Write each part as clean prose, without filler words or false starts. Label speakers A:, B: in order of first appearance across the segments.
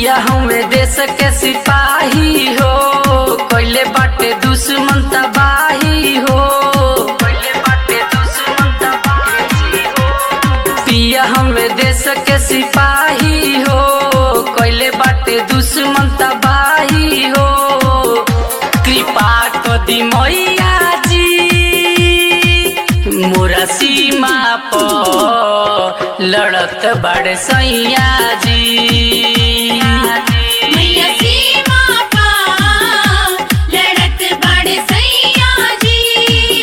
A: पिया हमें देश के सिपाही हो, कोइले बाटे दुश्मन तबाही हो, कोइले बाटे दुश्मन तबाही हो। पिया हमें देश के सिपाही हो, कोइले बाटे दुश्मन तबाही हो। कृपा कदी मैया जी मोरा सीमा पर लड़त बड़ सैया जी।
B: मैया सीमा पर लड़त बड़ सैया जी।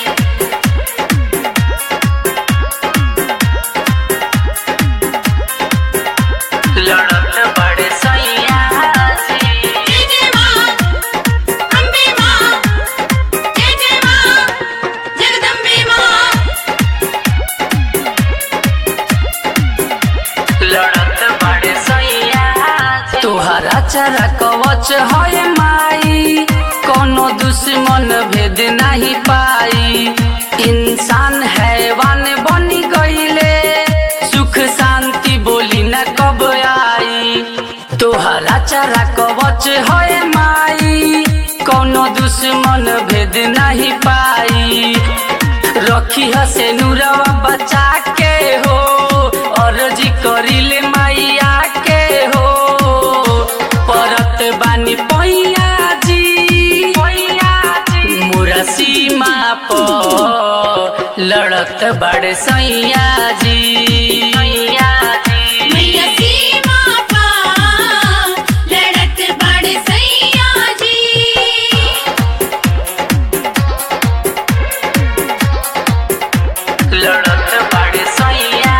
A: लड़त बड़ सैया जी।
B: जय जय माँ अम्बे माँ, जय जय माँ जगदम्बे माँ।
A: लड़त बड़ सैया जी। तुहरा चरा कवच है माई, कोनो दुश्मन भेद नहीं पाई। इंसान हैवान बनी गईले, सुख शांति बोली न कब आई। तुहरा चरा कवच है माई, कोनो दुश्मन भेद नहीं पाई। रखी हसे नूरवा बचा के हो, अर्जी करिले मैया के हो। परत बानी पैया जी, मोरा सीमा पर लड़त बड़ सैया जी।
B: मैया सीमा पर लड़त बड़ सैया जी।
A: लड़त बड़ सैया।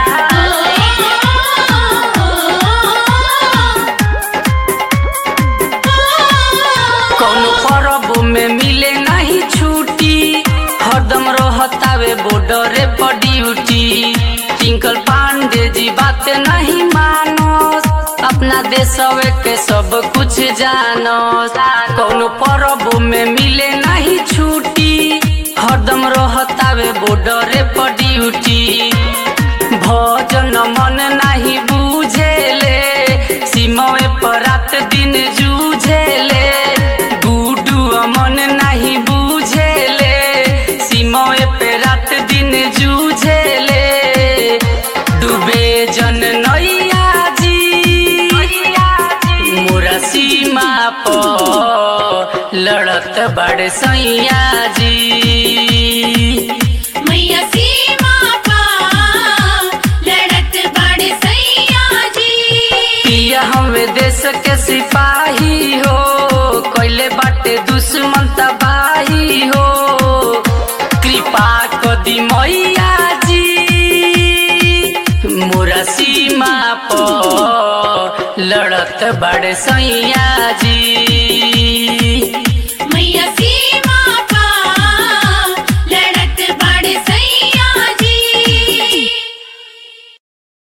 A: कौनो परब में मिले नहीं छुट्टी, हरदम रहतावे बॉर्डर पर ड्यूटी। टिंकल पांडे जी बात नहीं मानो, अपना देशवे के सब कुछ जानो। कौनो परब में मिले नहीं छुट्टी, हरदम रहतावे बॉर्डर पर ड्यूटी। भजन मन नहीं बुझेले, सीमावे पर रात दिन जूझेले। गुडू मन नहीं बुझेले, सीमावे पे रात दिन जूझेले। डूबे जन नैया जी, मोरा सीमा पर लड़त बड़ सैया जी।
B: मैया सीमा पर लड़त बड़ सैया जी।
A: पिया हमें देश के सिपाही हो, कोइले बाटे दुश्मन तबाही हो। कृपा कदी मैया जी मोरा सीमा पर लड़त बड़ सैया जी।